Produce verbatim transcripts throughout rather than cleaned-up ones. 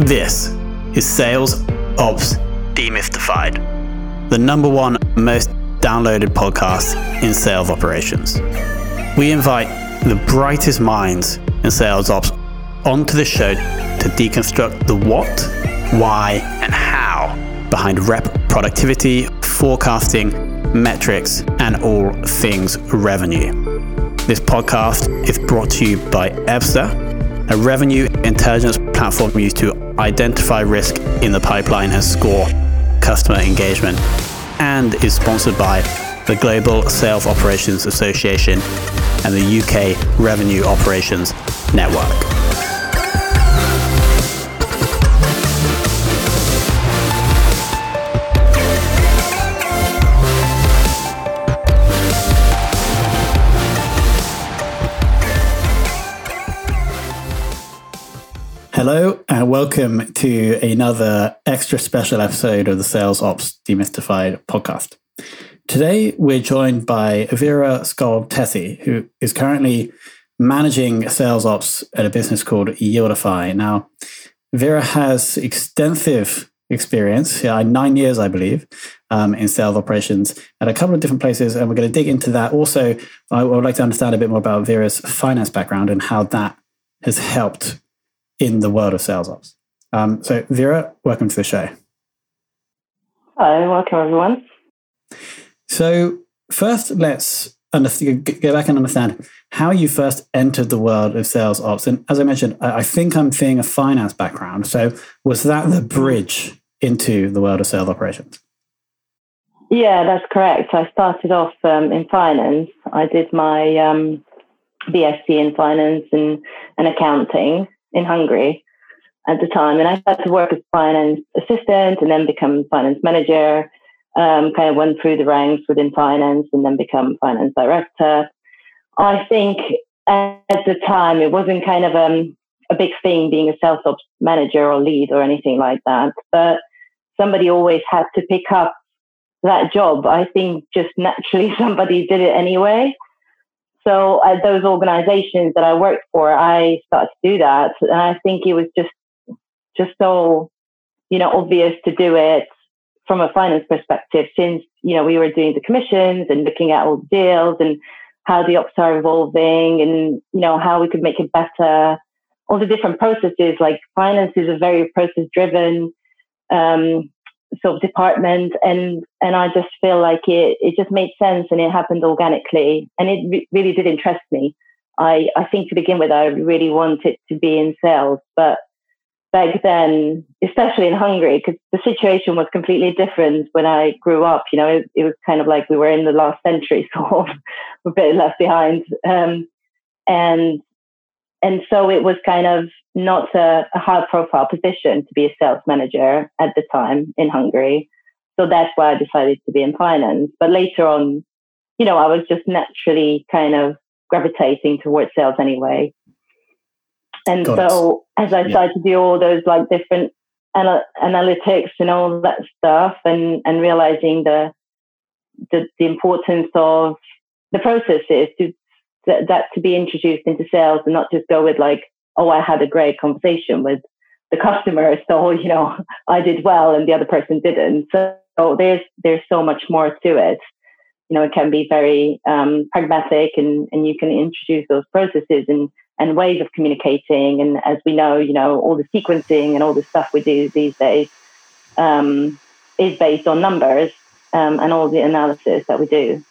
This is Sales Ops Demystified, the number one most downloaded podcast in sales operations. We invite the brightest minds in sales ops onto the show to deconstruct the what, why, and how behind rep productivity, forecasting, metrics, and all things revenue. This podcast is brought to you by Ebsta, a revenue intelligence platform used to identify risk in the pipeline and score customer engagement, and is sponsored by the Global Sales Operations Association and the U K Revenue Operations Network. Hello and welcome to another extra special episode of the Sales Ops Demystified podcast. Today we're joined by Vera Skoltesi, who is currently managing sales ops at a business called Yieldify. Now, Vera has extensive experience, yeah, nine years, I believe, um, in sales operations at a couple of different places, and we're going to dig into that. Also, I would like to understand a bit more about Vera's finance background and how that has helped in the world of sales ops. Um, so, Vera, welcome to the show. Hi, welcome everyone. So, first, let's understand, go back and understand how you first entered the world of sales ops. And as I mentioned, I think I'm seeing a finance background. So, was that the bridge into the world of sales operations? Yeah, that's correct. I started off um, in finance. I did my um, B S c in finance and, and accounting in Hungary at the time. And I started to work as finance assistant and then become finance manager, um, kind of went through the ranks within finance and then become finance director. I think at the time it wasn't kind of um, a big thing being a sales ops manager or lead or anything like that, but somebody always had to pick up that job. I think just naturally somebody did it anyway. So at those organizations that I worked for, I started to do that. And I think it was just, just so, you know, obvious to do it from a finance perspective, since, you know, we were doing the commissions and looking at all the deals and how the ops are evolving and, you know, how we could make it better. All the different processes, like finance is a very process driven, um, sort of department, and and I just feel like it it just made sense and it happened organically, and it re- really did interest me. I I think to begin with I really wanted to be in sales, but back then, especially in Hungary, because the situation was completely different when I grew up. You know, it, it was kind of like we were in the last century, sort of a bit left behind, um, and and so it was kind of not a, a high-profile position to be a sales manager at the time in Hungary. So that's why I decided to be in finance. But later on, you know, I was just naturally kind of gravitating towards sales anyway. And Got so it. as I started yeah. to do all those like different anal- analytics and all that stuff, and, and realizing the, the the importance of the processes to that, that to be introduced into sales and not just go with like, oh, I had a great conversation with the customer, so, you know, I did well and the other person didn't. So there's there's so much more to it. You know, it can be very um, pragmatic, and, and you can introduce those processes and, and ways of communicating. And as we know, you know, all the sequencing and all the stuff we do these days um, is based on numbers um, and all the analysis that we do.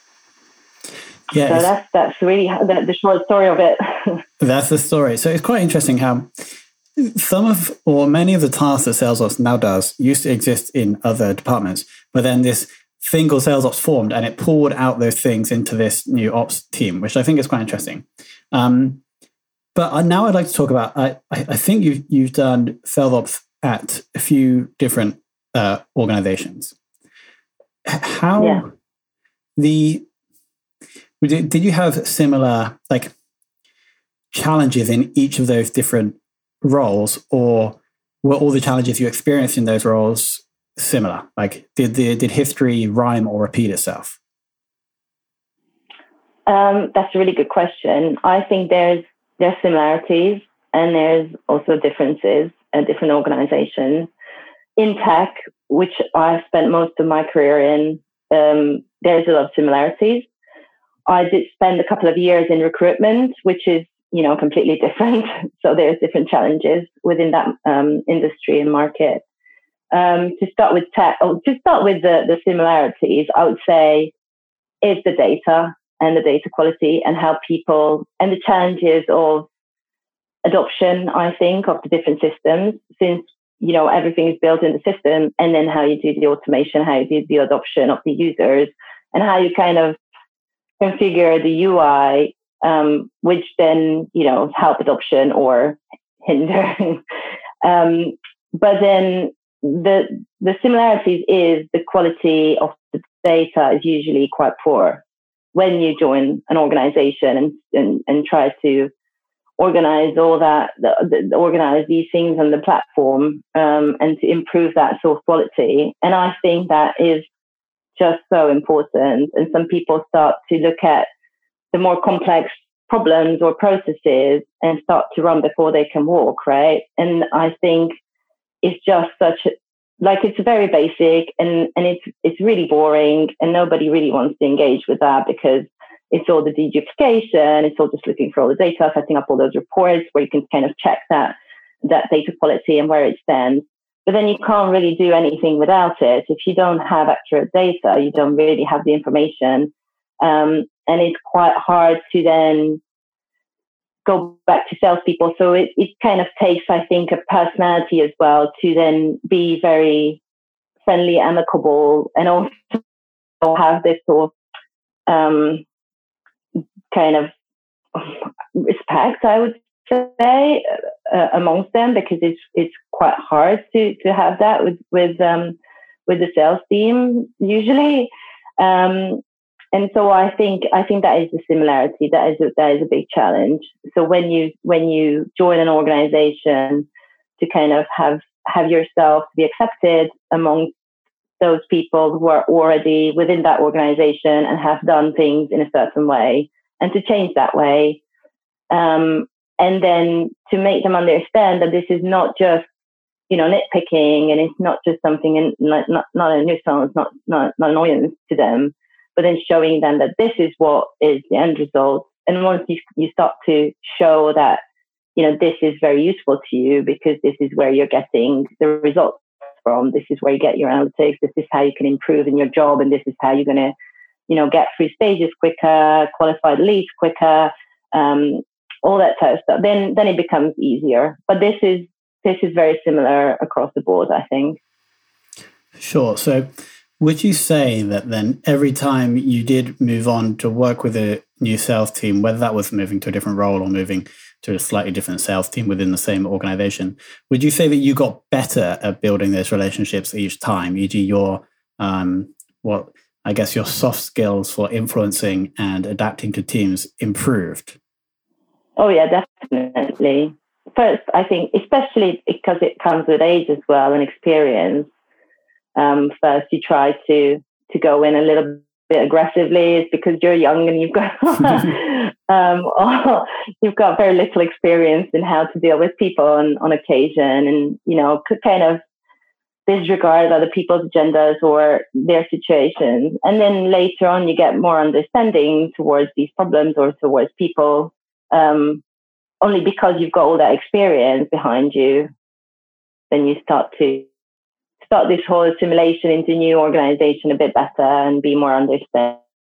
Yeah, so that's that's really the, the short story of it. That's the story. So it's quite interesting how some of, or many of the tasks that sales ops now does used to exist in other departments, but then this thing called sales ops formed and it pulled out those things into this new ops team, which I think is quite interesting. Um, but now I'd like to talk about, I, I think you've, you've done sales ops at a few different uh, organizations. How yeah. the... Did, did you have similar like challenges in each of those different roles, or were all the challenges you experienced in those roles similar? Like, did the, did history rhyme or repeat itself? Um, that's a really good question. I think there's there's similarities and there's also differences. uh, different organizations. In tech, which I've spent most of my career in, um, there's a lot of similarities. I did spend a couple of years in recruitment, which is, you know, completely different. So there's different challenges within that um, industry and market. Um, to start with tech, oh, to start with the, the similarities, I would say is the data and the data quality and how people and the challenges of adoption, I think, of the different systems, since, you know, everything is built in the system, and then how you do the automation, how you do the adoption of the users, and how you kind of configure the U I, um, which then, you know, help adoption or hinder. um, but then the the similarities is the quality of the data is usually quite poor when you join an organization and and, and try to organize all that, the, the, organize these things on the platform, um, and to improve that source quality. And I think that is just so important. And some people start to look at the more complex problems or processes and start to run before they can walk, right? And I think it's just such a, like, it's very basic and, and it's, it's really boring, and nobody really wants to engage with that because it's all the deduplication. It's all just looking for all the data, setting up all those reports where you can kind of check that, that data quality and where it stands. But then you can't really do anything without it. If you don't have accurate data, you don't really have the information. Um, and it's quite hard to then go back to salespeople. So it, it kind of takes, I think, a personality as well to then be very friendly, amicable, and also have this sort of um, kind of respect, I would say, uh, amongst them, because it's it's quite hard to to have that with with um with the sales team usually. Um, and so I think I think that is the similarity. That is a, that is a big challenge. So when you when you join an organization, to kind of have have yourself be accepted among those people who are already within that organization and have done things in a certain way, and to change that way. Um, and then to make them understand that this is not just, you know, nitpicking, and it's not just something in, not, not, not a nuisance, not, not, not annoyance to them, but then showing them that this is what is the end result. And once you, you start to show that, you know, this is very useful to you because this is where you're getting the results from, this is where you get your analytics, this is how you can improve in your job, and this is how you're going to, you know, get through stages quicker, qualified leads quicker, um, all that type of stuff. Then, then it becomes easier. But this is this is very similar across the board, I think. Sure. So, would you say that then every time you did move on to work with a new sales team, whether that was moving to a different role or moving to a slightly different sales team within the same organization, would you say that you got better at building those relationships each time, for example your, um, what I guess your soft skills for influencing and adapting to teams improved? Oh yeah, definitely. First, I think, especially because it comes with age as well and experience, um, first you try to, to go in a little bit aggressively. It's because you're young and you've got um, you've got very little experience in how to deal with people on, on occasion, and, you know, could kind of disregard other people's agendas or their situations. And then later on, you get more understanding towards these problems or towards people, um, only because you've got all that experience behind you. Then you start to start this whole assimilation into new organization a bit better and be more understanding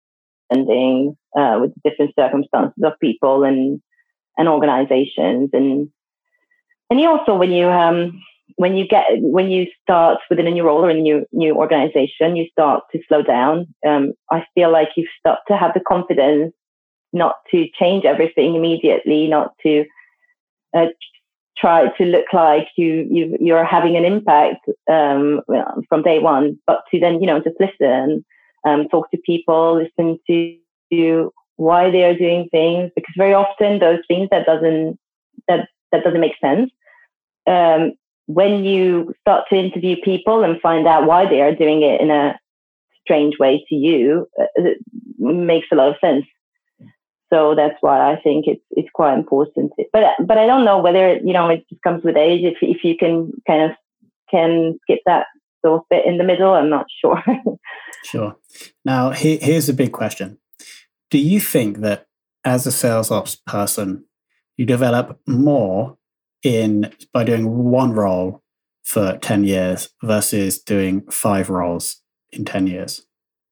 uh, with different circumstances of people and and organizations. And and you also, when you um when you get when you start within a new role or in a new new organization, you start to slow down. Um, I feel like you start to have the confidence not to change everything immediately, not to uh, try to look like you, you you're having an impact um, from day one, but to then, you know, just listen, um, talk to people, listen to, to why they are doing things, because very often those things that doesn't that that doesn't make sense. Um, when you start to interview people and find out why they are doing it in a strange way to you, it makes a lot of sense. So that's why I think it's it's quite important. But but I don't know whether, you know, it just comes with age. If if you can kind of can skip that sort of bit in the middle, I'm not sure. Sure. Now, here, here's a big question. Do you think that as a sales ops person, you develop more in by doing one role for ten years versus doing five roles in ten years?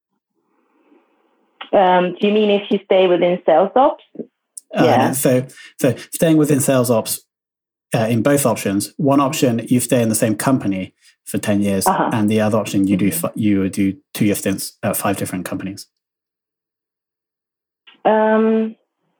Um, do you mean if you stay within sales ops? Uh, yeah. So, so staying within sales ops uh, in both options. One option, you stay in the same company for ten years, Uh-huh. and the other option, you mm-hmm. do you do two year stints at five different companies. Um,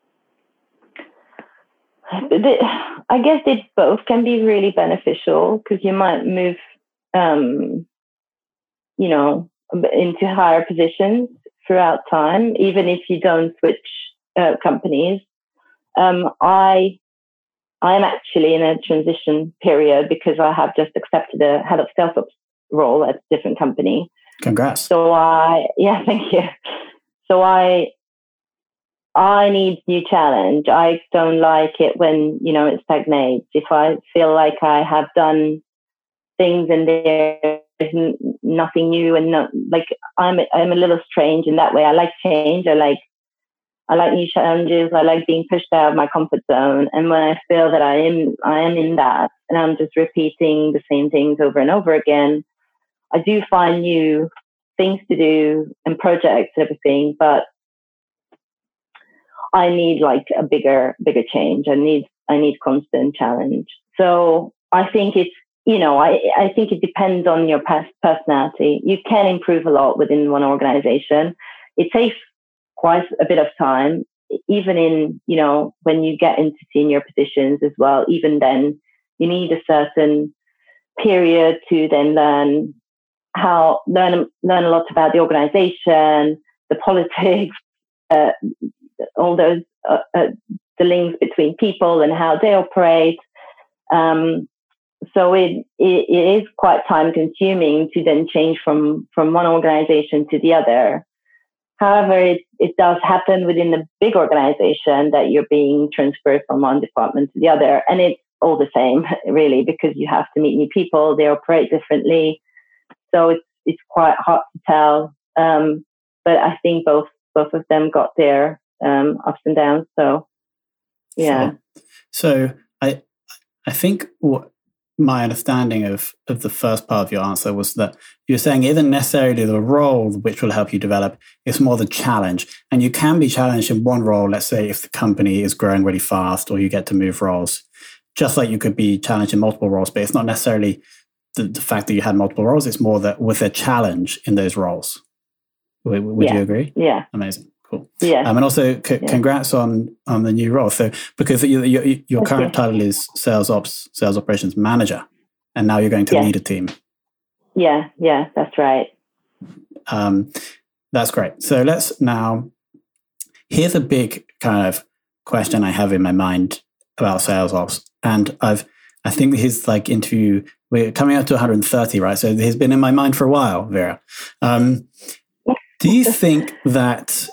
I guess they both can be really beneficial because you might move, um, you know, into higher positions throughout time, even if you don't switch uh, companies. Um, I I am actually in a transition period because I have just accepted a head of sales ops role at a different company. Congrats. So I, yeah, thank you. So I, I need new challenge. I don't like it when, you know, it stagnates. If I feel like I have done things and there's nothing new and not like I'm, I'm a little strange in that way. I like change. I like, I like new challenges. I like being pushed out of my comfort zone. And when I feel that I am, I am in that and I'm just repeating the same things over and over again, I do find new things to do and projects and everything, but I need like a bigger, bigger change. I need, I need constant challenge. So I think it's, you know, I, I think it depends on your past personality. You can improve a lot within one organization. It takes quite a bit of time, even in, you know, when you get into senior positions as well. Even then, you need a certain period to then learn how, learn, learn a lot about the organization, the politics, uh, all those, uh, uh, the links between people and how they operate. Um, so it, it, it is quite time consuming to then change from, from one organization to the other. However, it, it does happen within the big organization that you're being transferred from one department to the other. And it's all the same, really, because you have to meet new people. They operate differently. So it's, it's quite hard to tell. Um, but I think both, both of them got their um, ups and downs. So, yeah. Sure. So I, I think what my understanding of, of the first part of your answer was that you're saying it isn't necessarily the role which will help you develop, it's more the challenge. And you can be challenged in one role, let's say if the company is growing really fast or you get to move roles, just like you could be challenged in multiple roles, but it's not necessarily the, the fact that you had multiple roles, it's more that with a challenge in those roles. Would, would yeah. you agree? Yeah. Amazing. Cool. Yeah. Um, and also, c- yeah. congrats on on the new role. So, because you, you, your Thank current you. title is sales ops, sales operations manager, and now you're going to yeah. lead a team. Yeah, yeah, that's right. Um, that's great. So let's now. Here's a big kind of question I have in my mind about sales ops, and I've I think his like interview. We're coming up to one hundred thirty, right? So he's been in my mind for a while, Vera. Um, do you think that?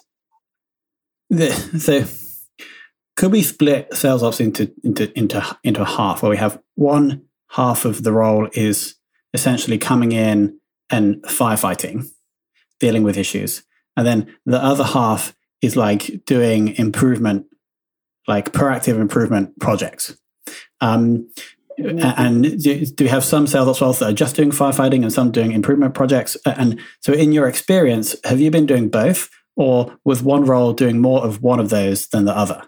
The, so could we split sales ops into into into into half, where we have one half of the role is essentially coming in and firefighting, dealing with issues, and then the other half is like doing improvement, like proactive improvement projects. Um, mm-hmm. And do, do we have some sales ops roles that are just doing firefighting and some doing improvement projects? And so, in your experience, have you been doing both? Or was one role doing more of one of those than the other?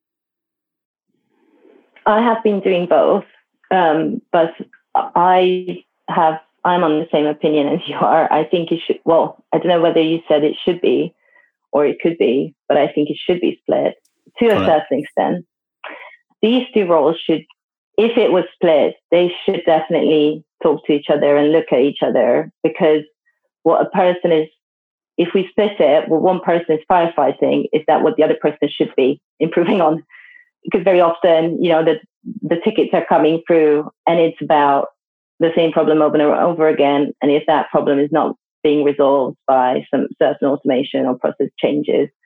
I have been doing both, um, but I have, I'm on the same opinion as you are. I think it should, well, I don't know whether you said it should be or it could be, but I think it should be split to a certain extent. These two roles should, if it was split, they should definitely talk to each other and look at each other, because what a person is, if we split it, well, one person is firefighting, is that what the other person should be improving on? Because very often, you know, the, the tickets are coming through and it's about the same problem over and over again. And if that problem is not being resolved by some certain automation or process changes,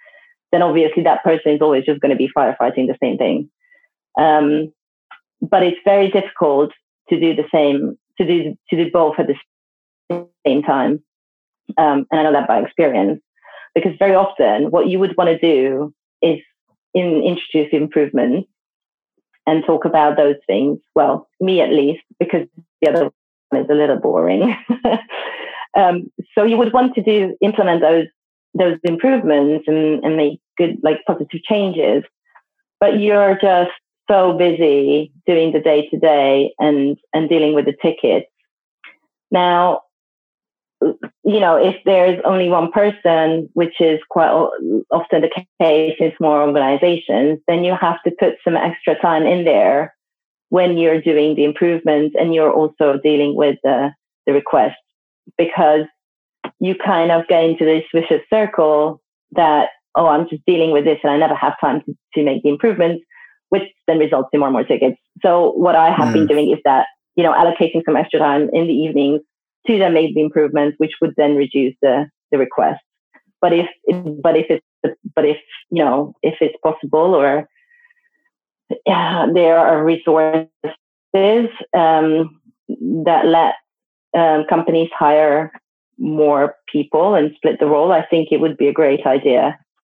then obviously that person is always just going to be firefighting the same thing. Um, but it's very difficult to do the same, to do to do both at the same time. Um, and I know that by experience, because very often what you would want to do is in, introduce improvements and talk about those things. Well, me at least, because the other one is a little boring. um, so you would want to do implement those those improvements and, and make good, like positive changes. But you're just so busy doing the day to day and and dealing with the tickets. Now, you know, if there's only one person, which is quite often the case in small organizations, then you have to put some extra time in there when you're doing the improvements and you're also dealing with the, the requests, because you kind of get into this vicious circle that, oh, I'm just dealing with this and I never have time to, to make the improvements, which then results in more and more tickets. So what I have mm. been doing is that, you know, allocating some extra time in the evenings to then make the improvements, which would then reduce the, the request. But if, but if it's, but if, you know, if it's possible, or uh, there are resources um, that let um, companies hire more people and split the role, I think it would be a great idea.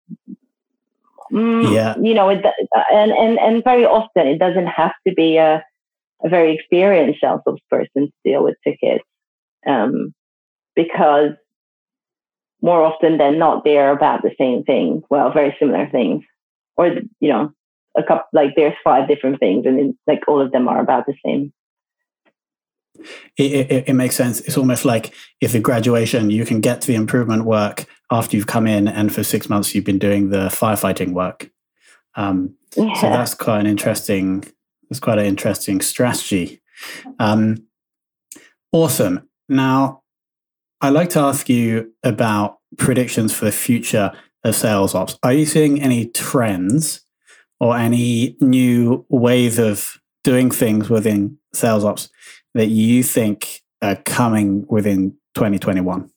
Mm, yeah. You know, it, and, and, and very often it doesn't have to be a, a very experienced sales person to deal with tickets. Um, because more often than not, they're about the same thing. Well, very similar things, or, you know, a couple, like there's five different things and then, like all of them are about the same. It, it, it makes sense. It's almost like if a graduation, you can get to the improvement work after you've come in and for six months you've been doing the firefighting work. Um, yeah. So that's quite an interesting, that's quite an interesting strategy. Um, awesome. Now, I'd like to ask you about predictions for the future of sales ops. Are you seeing any trends or any new ways of doing things within sales ops that you think are coming within twenty twenty-one?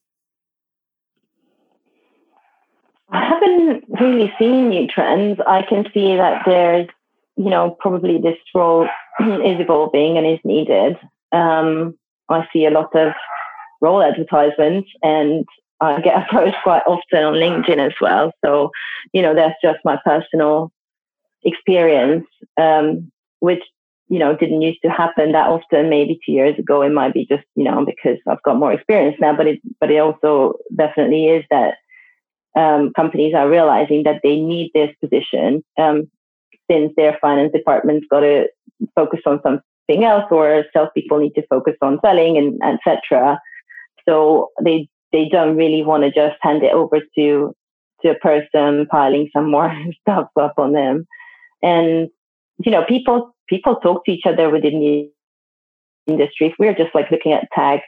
I haven't really seen new trends. I can see that there's, you know, probably this role is evolving and is needed. Um, I see a lot of role advertisements and I get approached quite often on LinkedIn as well. So, you know, that's just my personal experience, um, which, you know, didn't used to happen that often. Maybe two years ago, it might be just, you know, because I've got more experience now, but it, but it also definitely is that um, companies are realizing that they need this position um, since their finance department's got to focus on something else, or salespeople need to focus on selling and et cetera. So they they don't really want to just hand it over to to a person piling some more stuff up on them. And you know, people people talk to each other within the industry. If we're just like looking at tag,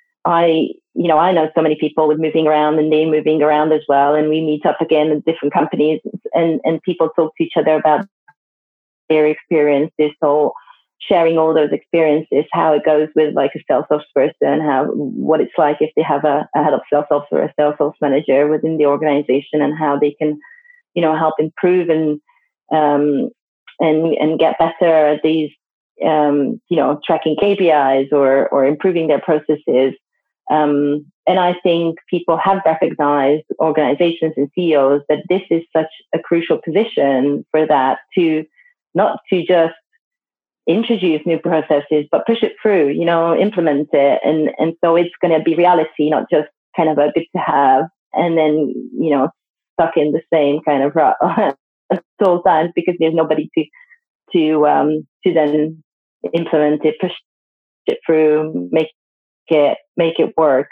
I you know I know so many people with moving around and they moving around as well, and we meet up again in different companies, and and people talk to each other about their experiences. So sharing all those experiences, how it goes with like a sales ops person, how what it's like if they have a, a head of sales ops or a sales ops manager within the organization, and how they can, you know, help improve and um, and and get better at these, um, you know, tracking K P Is or or improving their processes. Um, and I think people have recognized, organizations and C E Os, that this is such a crucial position for that, to not to just introduce new processes, but push it through, you know, implement it. And, and so it's going to be reality, not just kind of a good to have, and then, you know, stuck in the same kind of rut at all times because there's nobody to, to, um, to then implement it, push it through, make it, make it work.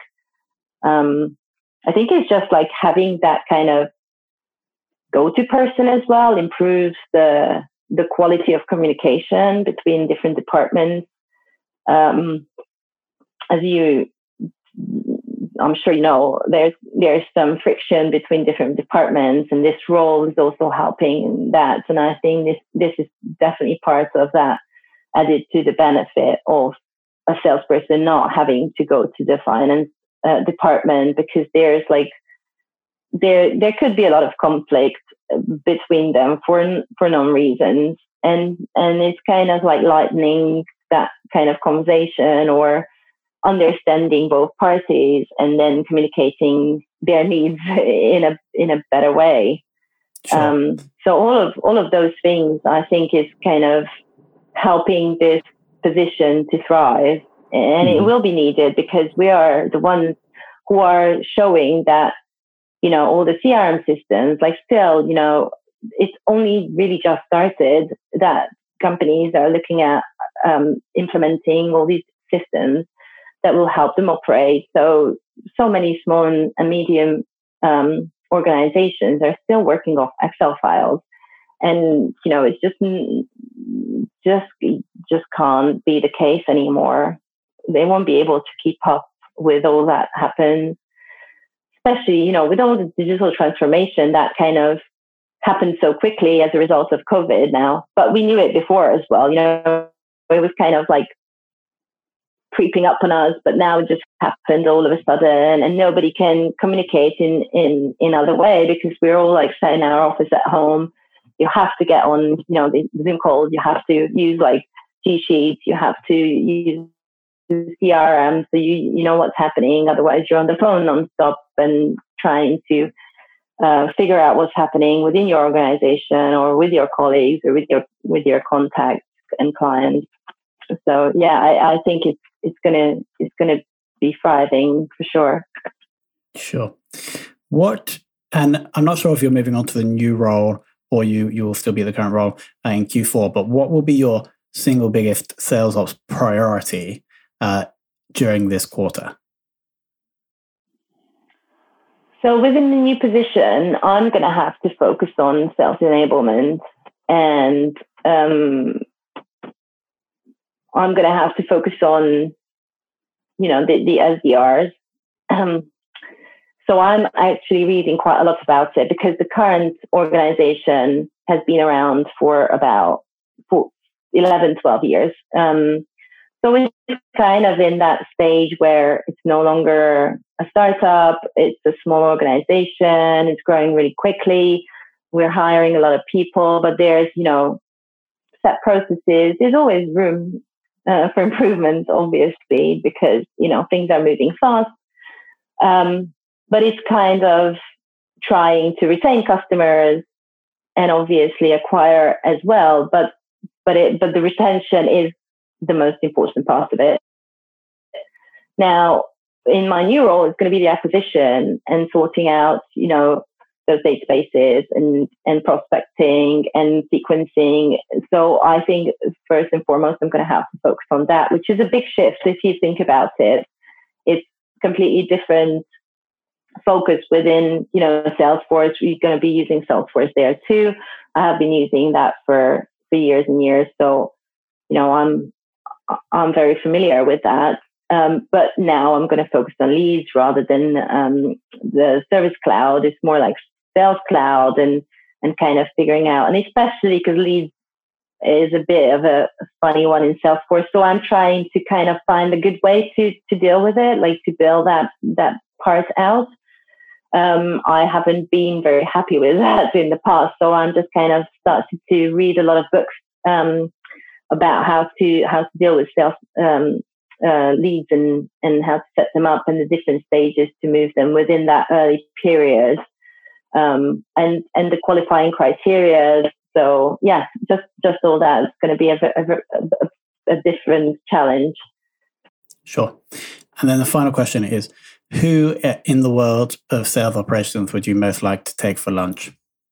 Um, I think it's just like having that kind of go-to person as well improves the, the quality of communication between different departments. Um, as you, I'm sure you know, there's there's some friction between different departments, and this role is also helping that. And I think this this is definitely part of that, added to the benefit of a salesperson not having to go to the finance uh, department, because there's like there there could be a lot of conflict between them for for known reasons, and and it's kind of like lightening that kind of conversation or understanding both parties and then communicating their needs in a in a better way. Sure. Um, so all of all of those things, I think, is kind of helping this position to thrive, and mm-hmm. it will be needed because we are the ones who are showing that, you know, all the C R M systems, like still, you know, it's only really just started that companies are looking at um, implementing all these systems that will help them operate. So, so many small and, and medium um, organizations are still working off Excel files. And, you know, it's just, just, just can't be the case anymore. They won't be able to keep up with all that happens, especially, you know, with all the digital transformation that kind of happened so quickly as a result of COVID now. But we knew it before as well. You know, it was kind of like creeping up on us, but now it just happened all of a sudden, and nobody can communicate in in in other way because we're all like sat in our office at home. You have to get on, you know, the Zoom calls. You have to use like G Sheets. You have to use C R M so you you know what's happening. Otherwise, you're on the phone nonstop and trying to uh, figure out what's happening within your organization or with your colleagues or with your with your contacts and clients. So yeah, I, I think it's it's gonna it's gonna be thriving for sure. Sure. What? And I'm not sure if you're moving on to the new role or you you will still be the current role uh, in Q four. But what will be your single biggest sales ops priority uh, during this quarter? So within the new position, I'm going to have to focus on sales enablement, and um, I'm going to have to focus on, you know, the, the S D Rs. Um, so I'm actually reading quite a lot about it because the current organization has been around for about for eleven, twelve years. Um, so it's kind of in that stage where it's no longer a startup. It's a small organization. It's growing really quickly. We're hiring a lot of people, but there's, you know, set processes. There's always room uh, for improvement, obviously, because, you know, things are moving fast. Um, but it's kind of trying to retain customers and obviously acquire as well. But but it but the retention is the most important part of it. Now, in my new role, it's going to be the acquisition and sorting out, you know, those databases and, and prospecting and sequencing. So I think first and foremost, I'm going to have to focus on that, which is a big shift. If you think about it, it's completely different focus within, you know, Salesforce. We're going to be using Salesforce there too. I have been using that for, for years and years. So, you know, I'm, I'm very familiar with that. Um, but now I'm going to focus on leads rather than um, the Service Cloud. It's more like Sales Cloud and, and kind of figuring out, and especially because leads is a bit of a funny one in Salesforce. So I'm trying to kind of find a good way to, to deal with it, like to build that, that part out. Um, I haven't been very happy with that in the past. So I'm just kind of started to read a lot of books um, about how to, how to deal with sales um, uh, leads and, and how to set them up and the different stages to move them within that early period. Um, and, and the qualifying criteria. So yeah, just, just all that is going to be a, a, a, a different challenge. Sure. And then the final question is, who in the world of sales operations would you most like to take for lunch?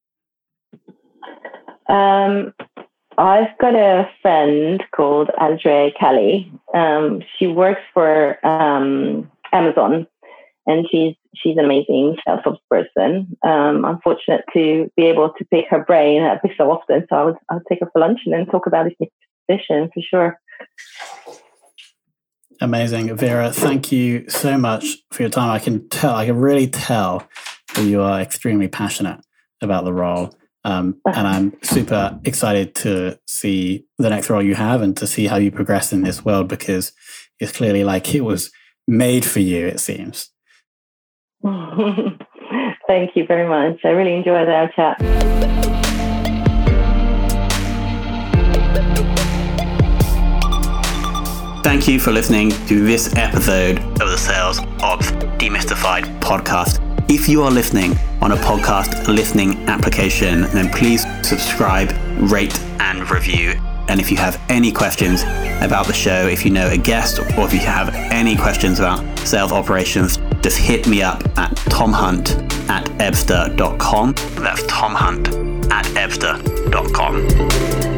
Um, I've got a friend called Andrea Kelly. Um, she works for um, Amazon, and she's she's an amazing sales ops person. Um, I'm fortunate to be able to pick her brain every so often, so I would I'll take her for lunch and then talk about this position for sure. Amazing. Vera, thank you so much for your time. I can tell, I can really tell that you are extremely passionate about the role. Um, and I'm super excited to see the next role you have and to see how you progress in this world, because it's clearly like it was made for you, it seems. Thank you very much. I really enjoyed our chat. Thank you for listening to this episode of the Sales Ops Demystified podcast. If you are listening on a podcast listening application, then please subscribe, rate, and review. And if you have any questions about the show, if you know a guest, or if you have any questions about sales operations, just hit me up at tomhunt at ebster dot com. That's tomhunt at ebster dot com.